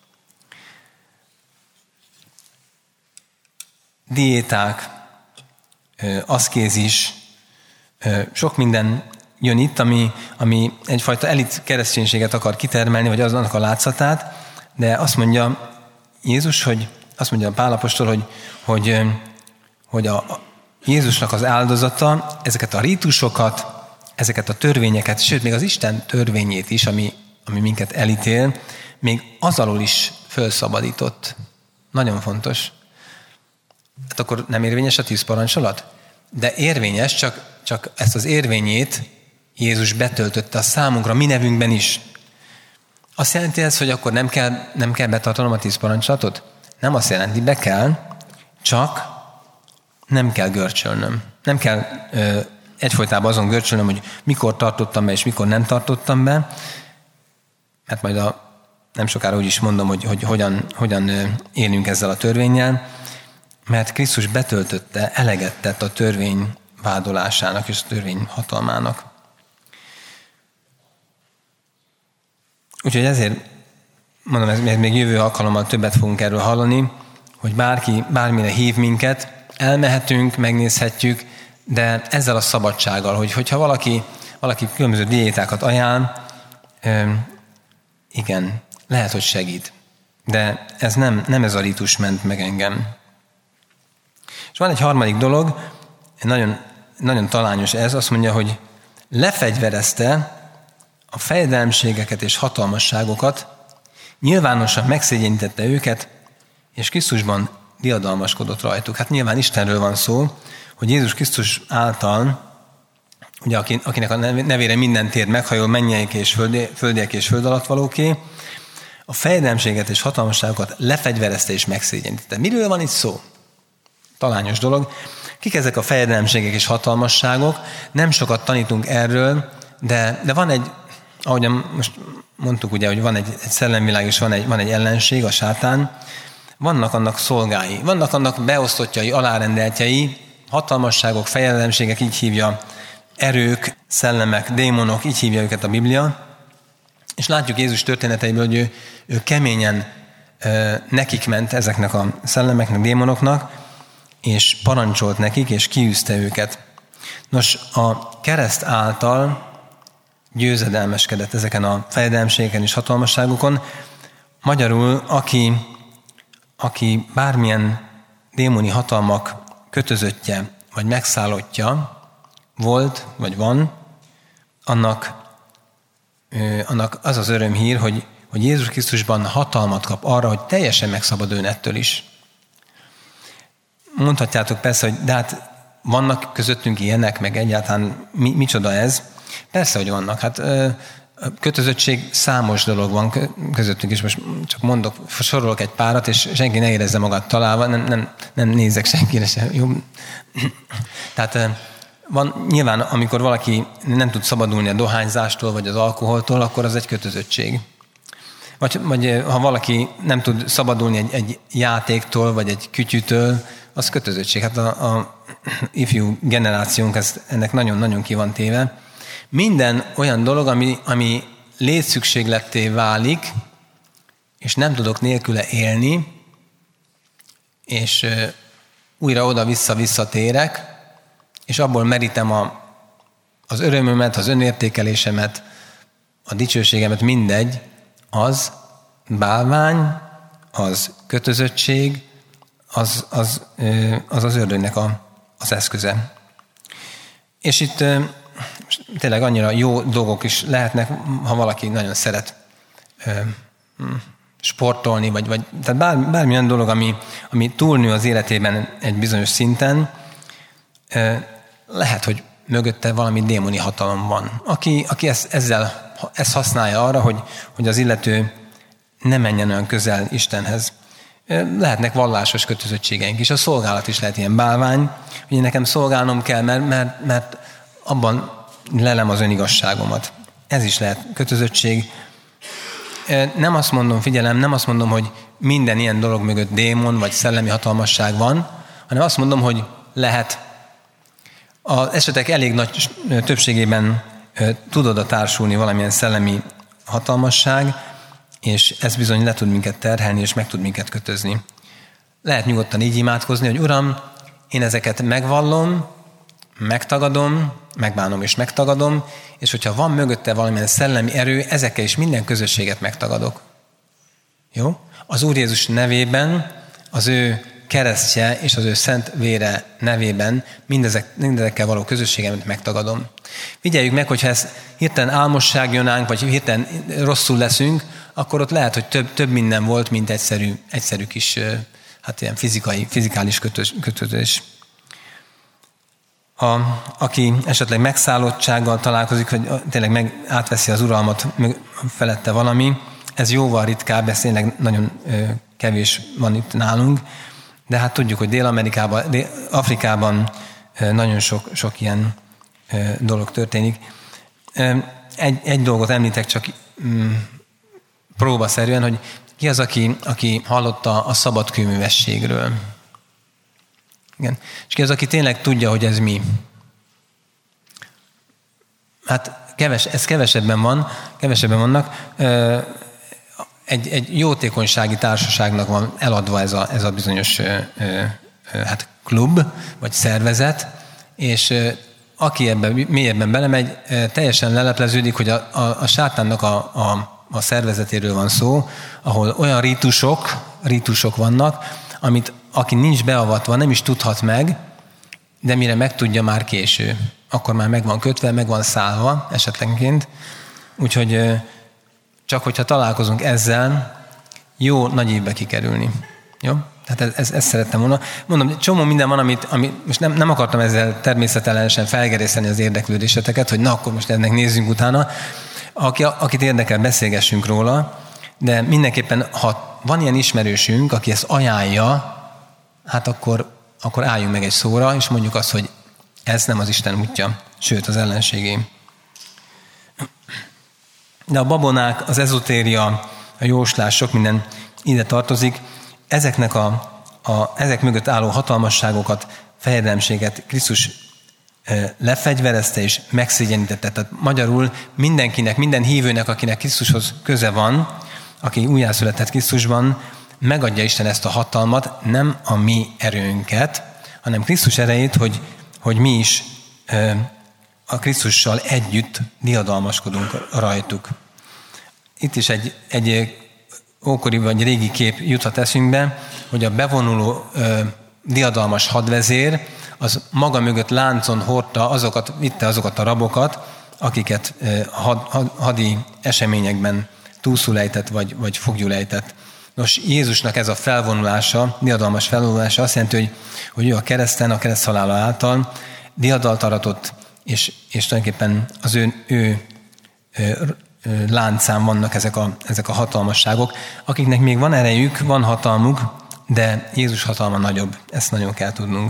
Diéták, aszkézis, sok minden jön itt, ami, ami egyfajta elit kereszténységet akar kitermelni, vagy aznak a látszatát, de azt mondja Jézus, hogy azt mondja a Pál apostol, hogy, hogy, hogy a Jézusnak az áldozata ezeket a rítusokat, ezeket a törvényeket, sőt, még az Isten törvényét is, ami, ami minket elítél, még az alól is fölszabadított. Nagyon fontos. Hát akkor nem érvényes a tíz parancsolat? De érvényes, csak, csak ezt az érvényét Jézus betöltötte a számunkra, mi nevünkben is. Azt jelenti ez, hogy akkor nem kell, nem kell betartanom a tíz parancsolatot? Nem azt jelenti, be kell, csak nem kell görcsölnöm. Nem kell ö, egyfolytában azon görcsölnöm, hogy mikor tartottam be, és mikor nem tartottam be. Hát majd a, nem sokára úgy is mondom, hogy, hogy hogyan, hogyan élünk ezzel a törvénnyel, mert Krisztus betöltötte, eleget tett a törvény vádolásának és a törvény hatalmának. Úgyhogy ezért mondom, ez még jövő alkalommal többet fogunk erről hallani, hogy bárki bármire hív minket, elmehetünk, megnézhetjük, de ezzel a szabadsággal, hogy, hogyha valaki, valaki különböző diétákat ajánl, igen, lehet, hogy segít. De ez nem, nem ez a ritus ment meg engem. És van egy harmadik dolog, nagyon, nagyon talányos ez, azt mondja, hogy lefegyverezte a fejedelemségeket és hatalmasságokat, nyilvánosan megszégyenítette őket, és Krisztusban diadalmaskodott rajtuk. Hát nyilván Istenről van szó, hogy Jézus Krisztus által, ugye akinek a nevére minden tér meghajol, mennyeiek és földiek és föld alatt valóké, a fejedelemséget és hatalmasságokat lefegyverezte és megszégyenítette. Miről van itt szó? Talányos dolog. Kik ezek a fejedelemségek és hatalmasságok? Nem sokat tanítunk erről, de, de van egy, ahogyan most mondtuk ugye, hogy van egy, egy szellemvilág és van egy, van egy ellenség, a sátán, vannak annak szolgái, vannak annak beosztottjai, alárendeltjei, hatalmasságok, fejedelemségek, így hívja, erők, szellemek, démonok, így hívja őket a Biblia, és látjuk Jézus történeteiből, hogy ő, ő keményen e, nekik ment ezeknek a szellemeknek, démonoknak, és parancsolt nekik, és kiűzte őket. Nos, a kereszt által győzedelmeskedett ezeken a fejedelemségeken és hatalmasságokon. Magyarul, aki, aki bármilyen démoni hatalmak kötözöttje, vagy megszállottja volt, vagy van, annak, annak az az örömhír, hogy, hogy Jézus Krisztusban hatalmat kap arra, hogy teljesen megszabaduljon ettől is. Mondhatjátok persze, hogy de hát vannak közöttünk ilyenek, meg egyáltalán mi, micsoda ez? Persze, hogy vannak. Hát kötözöttség számos dolog van közöttünk, és most csak mondok, sorolok egy párat, és senki ne érezze magát találva, nem, nem, nem nézek senkire sem. Jó. Tehát van, nyilván, amikor valaki nem tud szabadulni a dohányzástól, vagy az alkoholtól, akkor az egy kötözöttség. Vagy, vagy ha valaki nem tud szabadulni egy, egy játéktól, vagy egy kütyütől, az kötözöttség. Hát a, a ifjú generációnk ez, ennek nagyon-nagyon ki van téve. Minden olyan dolog, ami, ami létszükségletté válik, és nem tudok nélküle élni, és uh, újra oda-vissza visszatérek, és abból merítem a, az örömömet, az önértékelésemet, a dicsőségemet, mindegy, az bálvány, az kötözöttség, az az, az, az ördögnek a, az eszköze. És itt tényleg annyira jó dolgok is lehetnek, ha valaki nagyon szeret sportolni, vagy, vagy tehát bár, bármilyen dolog, ami, ami túlnő az életében egy bizonyos szinten, lehet, hogy mögötte valami démoni hatalom van. Aki, aki ezt, ezzel, ezt használja arra, hogy, hogy az illető ne menjen olyan közel Istenhez. Lehetnek vallásos kötözöttségeink is. A szolgálat is lehet ilyen bálvány, hogy nekem szolgálnom kell, mert, mert, mert abban lelem az önigazságomat. Ez is lehet kötözöttség. Nem azt mondom, figyelem, nem azt mondom, hogy minden ilyen dolog mögött démon vagy szellemi hatalmasság van, hanem azt mondom, hogy lehet. Az esetek elég nagy többségében tud oda társulni valamilyen szellemi hatalmasság, és ez bizony le tud minket terhelni, és meg tud minket kötözni. Lehet nyugodtan így imádkozni, hogy Uram, én ezeket megvallom, megtagadom, megbánom és megtagadom, és hogyha van mögötte valamilyen szellemi erő, ezekkel is minden közösséget megtagadok. Jó? Az Úr Jézus nevében az ő keresztje és az ő szent vére nevében mindezek, mindezekkel való közösségemet megtagadom. Figyeljük meg, hogyha ez hirtelen álmosság jön ánk, vagy hirtelen rosszul leszünk, akkor ott lehet, hogy több, több minden volt, mint egyszerű, egyszerű kis, hát ilyen fizikai, fizikális kötődés. A, aki esetleg megszállottsággal találkozik, vagy tényleg meg átveszi az uralmat felette valami, ez jóval ritkább, ez tényleg nagyon kevés van itt nálunk, de hát tudjuk, hogy Dél-Amerikában, Dél-Afrikában nagyon sok, sok ilyen dolog történik. Egy, egy dolgot említek csak mm, próbaszerűen, hogy ki az, aki, aki hallotta a szabadkőművességről. Igen. És ki az, aki tényleg tudja, hogy ez mi. Hát keves, ez kevesebben van, kevesebben vannak. Egy, egy jótékonysági társaságnak van eladva ez a, ez a bizonyos hát klub, vagy szervezet, és aki ebben mélyebben belemegy, teljesen lelepleződik, hogy a, a, a sátánnak a, a, a szervezetéről van szó, ahol olyan rítusok, rítusok vannak, amit aki nincs beavatva, nem is tudhat meg, de mire megtudja, már késő. Akkor már meg van kötve, meg van szállva esetlenként. Úgyhogy csak hogyha találkozunk ezzel, jó nagy évbe kikerülni. Jó? Tehát ezt, ezt szerettem volna. Mondom, csomó minden van, amit, amit most nem, nem akartam ezzel természetellenesen felgerészteni az érdeklődéseteket, hogy na, akkor most ennek nézzünk utána. Aki, akit érdekel, beszélgessünk róla, de mindenképpen, ha van ilyen ismerősünk, aki ezt ajánlja, hát akkor, akkor álljunk meg egy szóra, és mondjuk azt, hogy ez nem az Isten útja, sőt az ellenségé. De a babonák, az ezotéria, a jóslás, sok minden ide tartozik. Ezeknek a, a, ezek mögött álló hatalmasságokat, fejedelemséget Krisztus lefegyverezte és megszégyenítette. Tehát magyarul mindenkinek, minden hívőnek, akinek Krisztushoz köze van, aki újjászületett Krisztusban, megadja Isten ezt a hatalmat, nem a mi erőnket, hanem Krisztus erejét, hogy, hogy mi is a Krisztussal együtt diadalmaskodunk rajtuk. Itt is egy, egy ókori vagy régi kép juthat eszünkbe, hogy a bevonuló ö, diadalmas hadvezér az maga mögött láncon hordta azokat, vitte azokat a rabokat, akiket ö, had, had, hadi eseményekben túlszul ejtett, vagy, vagy foglyul ejtett. Nos, Jézusnak ez a felvonulása, diadalmas felvonulása azt jelenti, hogy, hogy ő a kereszten, a kereszt halála által diadalt aratott, és, és tulajdonképpen az ő, ő, ő láncán vannak ezek a, ezek a hatalmasságok, akiknek még van erejük, van hatalmuk, de Jézus hatalma nagyobb. Ezt nagyon kell tudnunk.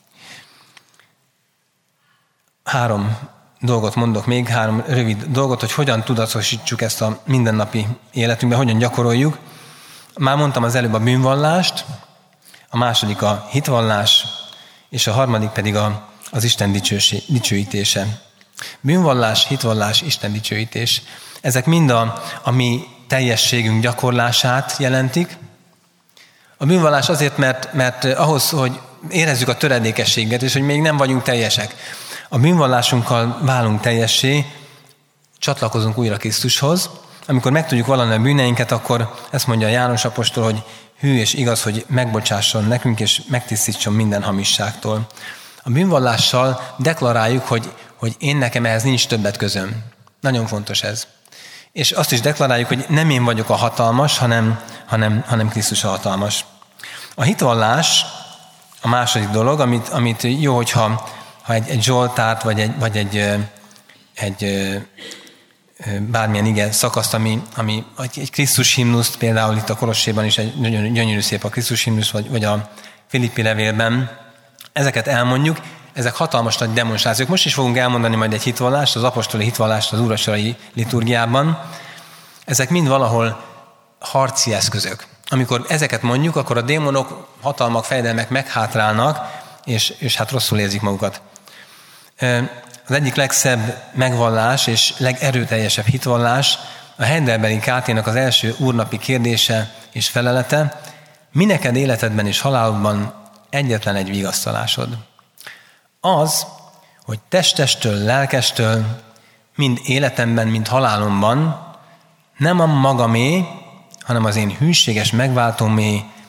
Három dolgot mondok még, három rövid dolgot, hogy hogyan tudatosítsuk ezt a mindennapi életünkben, hogyan gyakoroljuk. Már mondtam az előbb a bűnvallást, a második a hitvallás, és a harmadik pedig a, az Isten dicsőítése. Bűnvallás, hitvallás, Isten dicsőítés. Ezek mind a, a mi teljességünk gyakorlását jelentik. A bűnvallás azért, mert, mert ahhoz, hogy érezzük a töredékességet, és hogy még nem vagyunk teljesek. A bűnvallásunkkal válunk teljessé, csatlakozunk újra Krisztushoz. Amikor megtudjuk valami a bűneinket, akkor ezt mondja János apostol, hogy hű és igaz, hogy megbocsásson nekünk, és megtisztítson minden hamisságtól. A bűnvallással deklaráljuk, hogy, hogy én nekem ehhez nincs többet közöm. Nagyon fontos ez. És azt is deklaráljuk, hogy nem én vagyok a hatalmas, hanem, hanem, hanem Krisztus a hatalmas. A hitvallás a második dolog, amit, amit jó, hogyha ha egy, egy zsoltárt, vagy egy, vagy egy, egy, egy bármilyen ige szakaszt, ami, ami egy Krisztus himnuszt, például itt a Kolosséban is egy nagyon gyönyörű szép a Krisztus himnusz, vagy, vagy a Filippi levélben, ezeket elmondjuk, ezek hatalmas nagy demonstrációk. Most is fogunk elmondani majd egy hitvallást, az apostoli hitvallást az úrvacsorai liturgiában. Ezek mind valahol harci eszközök. Amikor ezeket mondjuk, akkor a démonok, hatalmak, fejedelmek meghátrálnak, és, és hát rosszul érzik magukat. Az egyik legszebb megvallás és legerőteljesebb hitvallás a Heidelbergi ká té-nek az első úrnapi kérdése és felelete: mi neked életedben és halálodban egyetlen egy vigasztalásod? Az, hogy testestől, lelkestől, mind életemben, mind halálomban nem a magamé, hanem az én hűséges megváltómé,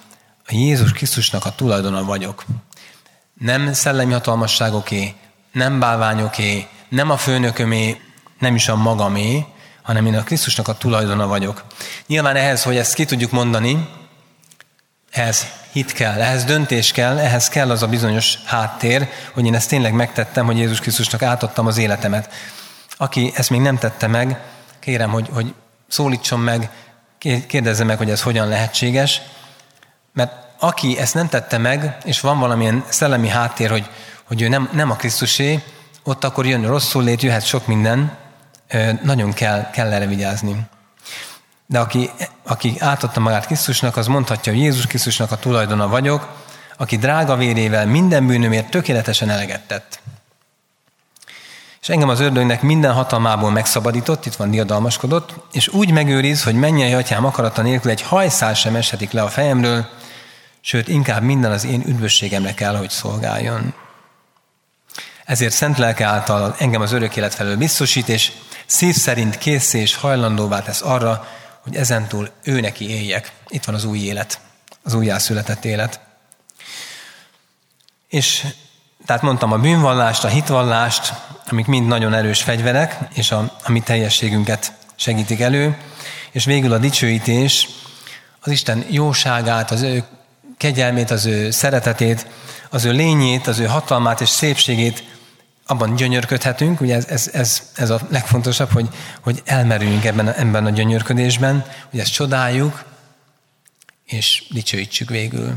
a Jézus Krisztusnak a tulajdona vagyok. Nem szellemi hatalmasságoké, nem bálványoké, nem a főnökömé, nem is a magamé, hanem én a Krisztusnak a tulajdona vagyok. Nyilván ehhez, hogy ezt ki tudjuk mondani, ehhez hit kell, ehhez döntés kell, ehhez kell az a bizonyos háttér, hogy én ezt tényleg megtettem, hogy Jézus Krisztusnak átadtam az életemet. Aki ezt még nem tette meg, kérem, hogy, hogy szólítson meg, kérdezze meg, hogy ez hogyan lehetséges, mert aki ezt nem tette meg, és van valamilyen szellemi háttér, hogy, hogy ő nem, nem a Krisztusé, ott akkor jön rosszul lét, jöhet sok minden, nagyon kell, kell erre vigyázni. De aki, aki átadta magát Krisztusnak, az mondhatja, hogy Jézus Krisztusnak a tulajdona vagyok, aki drága vérével minden bűnömért tökéletesen eleget tett. És engem az ördögnek minden hatalmából megszabadított, itt van diadalmaskodott, és úgy megőriz, hogy mennyei atyám akarata nélkül egy hajszál sem eshetik le a fejemről, sőt, inkább minden az én üdvösségemre kell, hogy szolgáljon. Ezért szent lelke által engem az örök élet felől biztosít, és szív szerint készé és hajlandóvá tesz arra, hogy ezentúl ő neki éljek. Itt van az új élet, az újjászületett élet. És tehát mondtam a bűnvallást, a hitvallást, amik mind nagyon erős fegyverek, és a, a mi teljességünket segítik elő, és végül a dicsőítés, az Isten jóságát, az ő kegyelmét, az ő szeretetét, az ő lényét, az ő hatalmát és szépségét, abban gyönyörködhetünk, ugye ez, ez, ez, ez a legfontosabb, hogy, hogy elmerüljünk ebben, ebben a gyönyörködésben, hogy ezt csodáljuk, és dicsőítsük végül.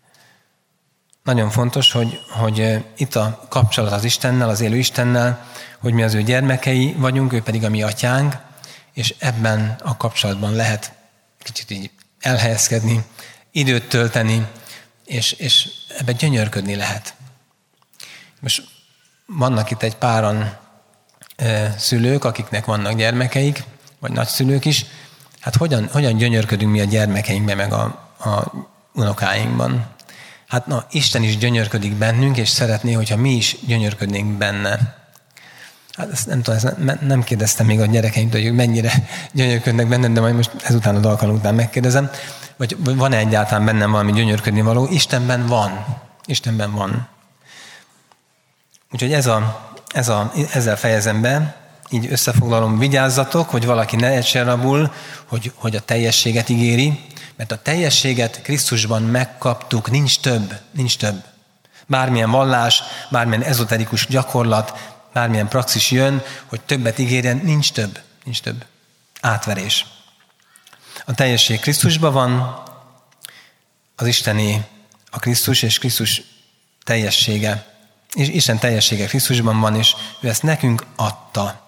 Nagyon fontos, hogy, hogy itt a kapcsolat az Istennel, az élő Istennel, hogy mi az ő gyermekei vagyunk, ő pedig a mi atyánk, és ebben a kapcsolatban lehet kicsit így elhelyezkedni, időt tölteni, és, és ebben gyönyörködni lehet. Most vannak itt egy páran e, szülők, akiknek vannak gyermekeik, vagy nagyszülők is. Hát hogyan, hogyan gyönyörködünk mi a gyermekeinkben, meg a, a unokáinkban? Hát na, Isten is gyönyörködik bennünk, és szeretné, hogyha mi is gyönyörködnénk benne. Hát ezt nem tudom, ezt nem kérdeztem még a gyerekeimtől, hogy mennyire gyönyörködnek bennem, de majd most ezután az alkalom után megkérdezem, vagy van-e egyáltalán bennem valami gyönyörködni való? Istenben van. Istenben van. Úgyhogy ez a, ez a, ezzel fejezem be, így összefoglalom, vigyázzatok, hogy valaki ne ejtsen rabul, hogy, hogy a teljességet ígéri, mert a teljességet Krisztusban megkaptuk, nincs több, nincs több. Bármilyen vallás, bármilyen ezoterikus gyakorlat, bármilyen praxis jön, hogy többet ígérjen, nincs több, nincs több. Átverés. A teljesség Krisztusban van, az Istené a Krisztus, és Krisztus teljessége. És Isten teljessége Krisztusban van, és ő ezt nekünk adta.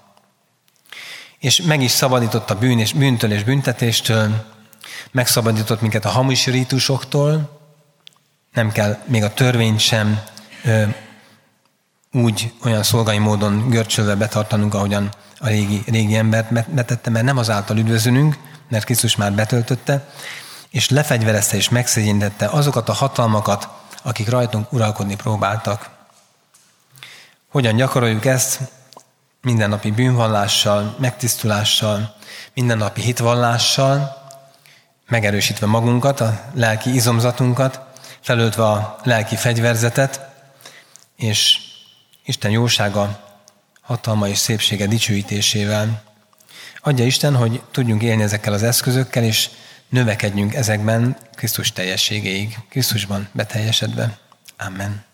És meg is szabadított a bűn és bűntől és büntetéstől, megszabadított minket a hamis rítusoktól, nem kell még a törvényt sem ö, úgy, olyan szolgai módon görcsölve betartanunk, ahogyan a régi, régi embert betette, mert nem azáltal üdvözülünk, mert Krisztus már betöltötte, és lefegyverezte és megszégyenítette azokat a hatalmakat, akik rajtunk uralkodni próbáltak. Hogyan gyakoroljuk ezt? Mindennapi bűnvallással, megtisztulással, mindennapi hitvallással, megerősítve magunkat, a lelki izomzatunkat, felöltve a lelki fegyverzetet, és Isten jósága, hatalma és szépsége dicsőítésével. Adja Isten, hogy tudjunk élni ezekkel az eszközökkel, és növekedjünk ezekben Krisztus teljességéig, Krisztusban beteljesedve. Amen.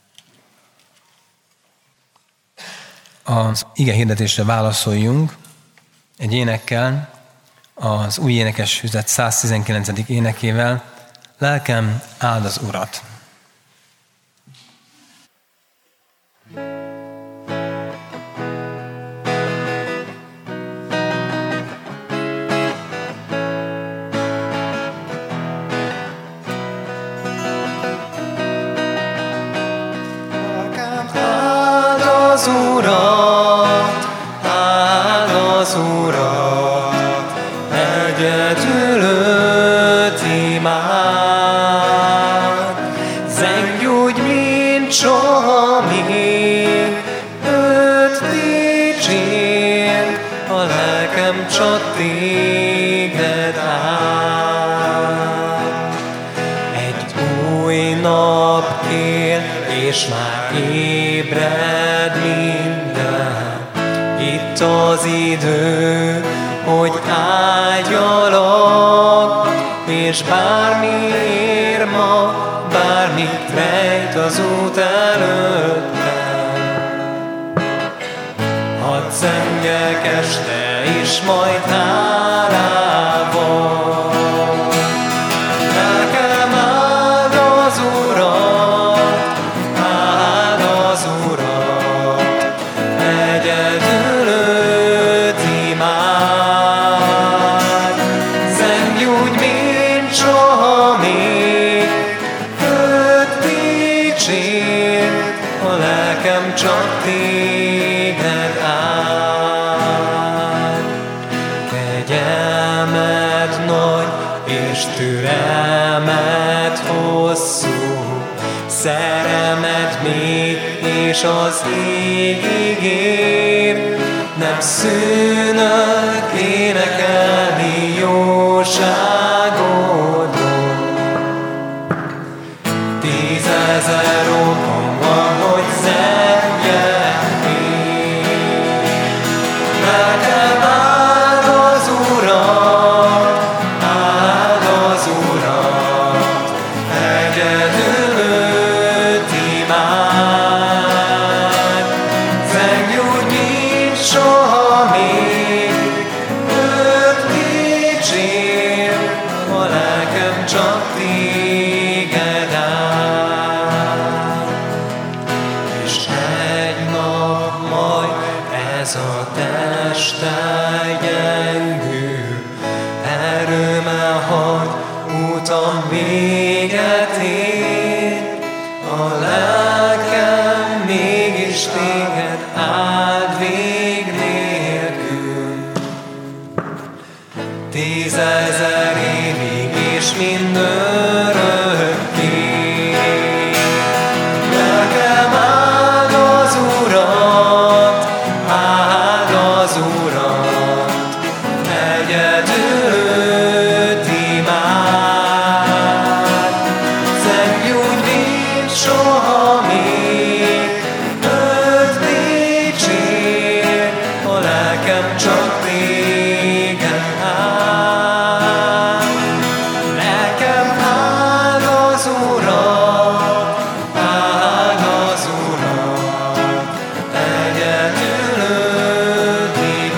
Az ige hirdetésre válaszoljunk egy énekkel, az új énekes füzet száztizenkilencedik énekével. Lelkem, áld az Urat! Az Urat, áld az Urat, egyedül őt imád. Zengj úgy, mint soha még, őt dicsérd, a lelkem csak téged áld. Egy és már ébred minden. Itt az idő, hogy áldjalak, és bármi ér ma, bármit rejt az út előttem. Hadd zengjek este is majd hálával. Nekem áld az Urat, áld az Urat, egyedül őt imád. Zengj úgy, mint soha még, őt dicsérd, a lelkem csak téged áld. Kegyelmed nagy és türelmed hosszú, szerelmed még és az ég ígér. Nem szűnök énekelni jóságodról. Tízezer okom van, hogy zengjek én. Nekem áld az Urat, áld az Urat, egyedül őt imád. Zengj úgy, mint soha még, őt dicsérd, a lelkem csak téged áld. És egy nap majd ez a testel gyengül, erőm elhagy, utam véget ér, a lelkem mégis téged áld vég nélkül. Tízezer évig és mindörökké. Nekem áld az Urat, áld az Urat, egyedül őt imád. Zengj úgy, mint soha még, őt dicsérd, a lelkem csak téged áld. Nekem áld az Urat, áld az Urat, egyedül őt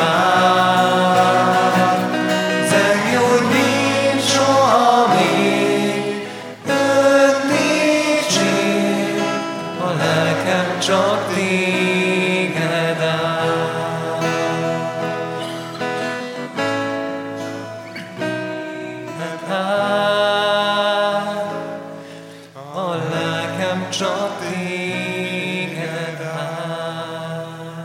imád. Zengj úgy, mint soha még, őt dicsérd, a lelkem csak téged áld. Téged áld, a lelkem csak téged áld.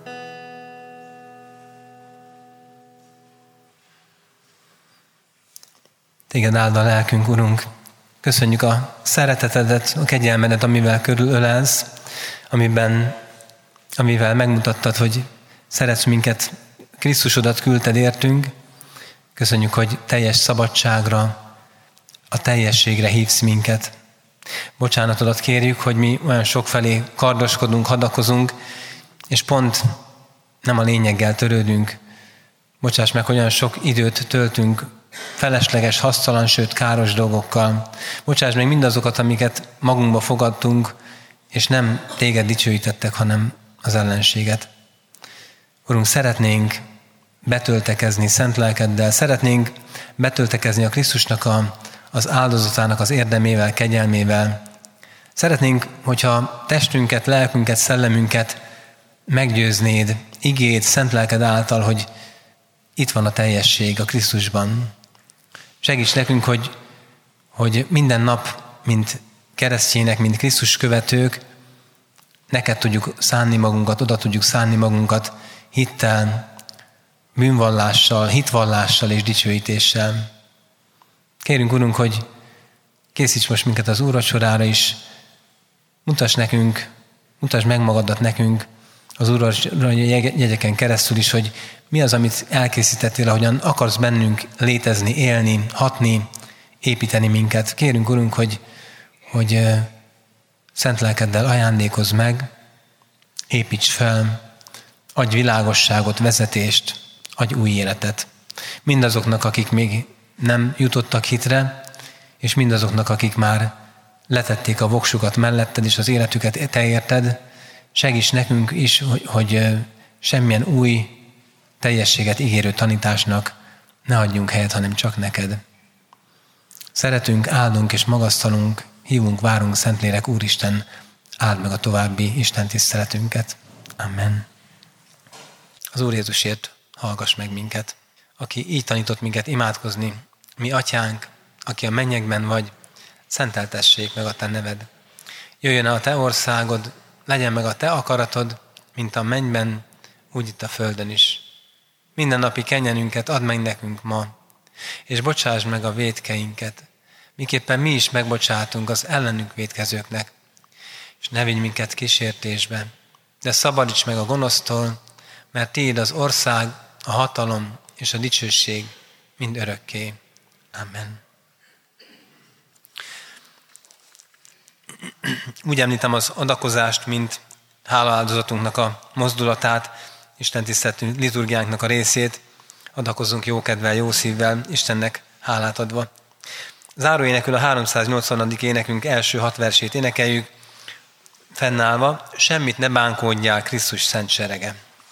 Téged áld a lelkünk, Urunk. Köszönjük a szeretetedet, a kegyelmedet, amivel körülölelsz, amiben, amivel megmutattad, hogy szeretsz minket, Krisztusodat küldted értünk. Köszönjük, hogy teljes szabadságra, a teljességre hívsz minket. Bocsánatodat kérjük, hogy mi olyan sokfelé kardoskodunk, hadakozunk, és pont nem a lényeggel törődünk. Bocsáss meg, hogy olyan sok időt töltünk felesleges, hasztalan, sőt káros dolgokkal. Bocsáss meg mindazokat, amiket magunkba fogadtunk, és nem téged dicsőítettek, hanem az ellenséget. Urunk, szeretnénk betöltekezni szent lelkeddel, szeretnénk betöltekezni a Krisztusnak a, az áldozatának az érdemével, kegyelmével. Szeretnénk, hogyha testünket, lelkünket, szellemünket meggyőznéd, igéd, szent lelked által, hogy itt van a teljesség a Krisztusban. Segíts nekünk, hogy, hogy minden nap, mint keresztjének, mint Krisztus követők, neked tudjuk szánni magunkat, oda tudjuk szánni magunkat hittel, bűnvallással, hitvallással és dicsőítéssel. Kérünk, Urunk, hogy készíts most minket az úrvacsorára is, mutass nekünk, mutass meg magadat nekünk az úrvacsora jegyeken keresztül is, hogy mi az, amit elkészítettél, ahogyan akarsz bennünk létezni, élni, hatni, építeni minket. Kérünk, Urunk, hogy, hogy szent lelkeddel ajándékozz meg, építs fel, adj világosságot, vezetést, adj új életet. Mindazoknak, akik még nem jutottak hitre, és mindazoknak, akik már letették a voksukat melletted, és az életüket te érted, segíts nekünk is, hogy, hogy semmilyen új teljességet ígérő tanításnak ne adjunk helyet, hanem csak neked. Szeretünk, áldunk és magasztalunk, hívunk, várunk, Szentlélek Úristen, áld meg a további Isten tiszteletünket. Amen. Az Úr Jézusért hallgass meg minket, aki így tanított minket imádkozni. Mi atyánk, aki a mennyekben vagy, szenteltessék meg a te neved. Jöjjön el a te országod, legyen meg a te akaratod, mint a mennyben, úgy itt a földön is. Minden napi kenyerünket add meg nekünk ma, és bocsásd meg a vétkeinket, miképpen mi is megbocsátunk az ellenünk vétkezőknek, és ne vigy minket kísértésbe, de szabadíts meg a gonosztól, mert tiéd az ország, a hatalom és a dicsőség mind örökké. Amen. Úgy említem az adakozást, mint hálaáldozatunknak a mozdulatát, Isten tiszteletünk liturgiánknak a részét, adakozzunk jókedvel, jó szívvel, Istennek hálát adva. Záróénekül a háromszáznyolcvanadik énekünk első hat versét énekeljük, fennállva, semmit ne bánkódjál, Krisztus szent serege.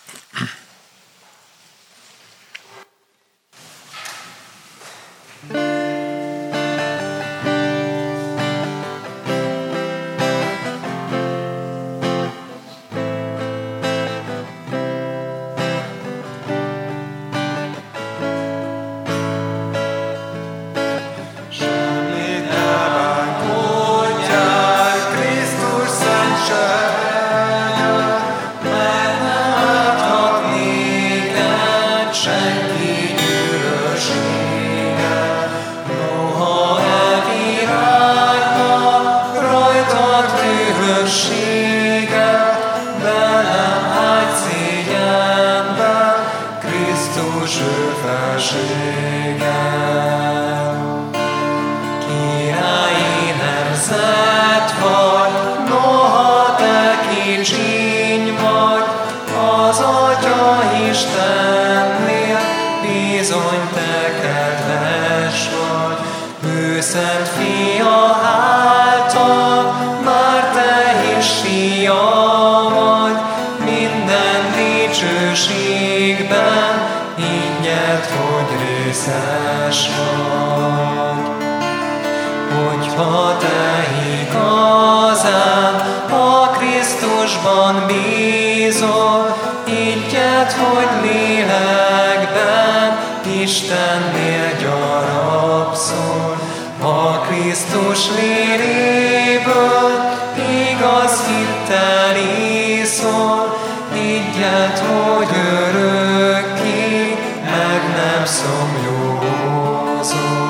Hogyha te igazán a Krisztusban bízol, higgyed, hogy lélekben Istennél gyarapszol. A Krisztus léléből igaz hittel iszol, higgyed, hogy örökké meg nem szomjózol.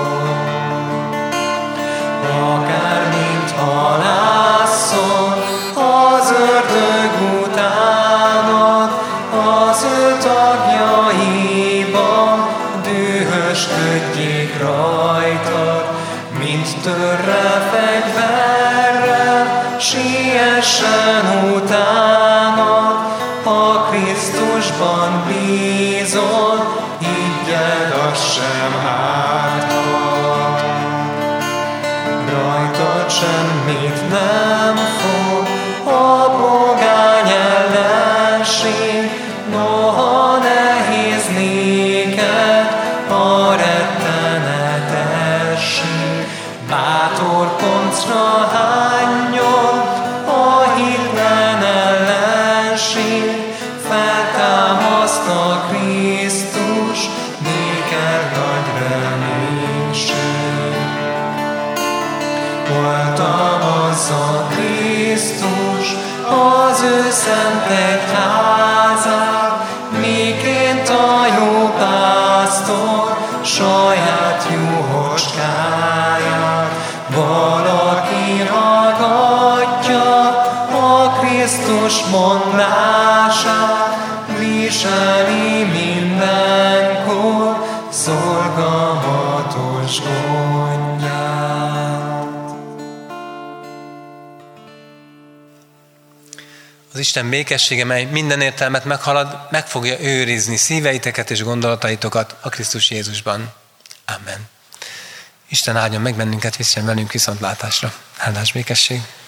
Akár mint halászol az ördög utánad, az ő tagjaiban dühösködjék rajtad, mint törre fegyverrel siessen utánad. A Krisztusban bízol, higgyed, az sem árthat. Rajtad semmit nem fog a pogány ellenség, noha nehéz néked a rettenetesség. Bátor koncra hányod a hitlen ellenség, feltámaszt a Krisztus, néked nagy reménység. Oltalmazza Krisztus az ő szent egyházát, miként a jó pásztor saját juhocskáját. Valaki hallgatja a Krisztus mondását, viseli mindenkor szorgalmatos gondját. az Isten békessége, mely minden értelmet meghalad, meg fogja őrizni szíveiteket és gondolataitokat a Krisztus Jézusban. Amen. Isten áldjon meg bennünket, viszont velünk viszontlátásra. Áldás békesség.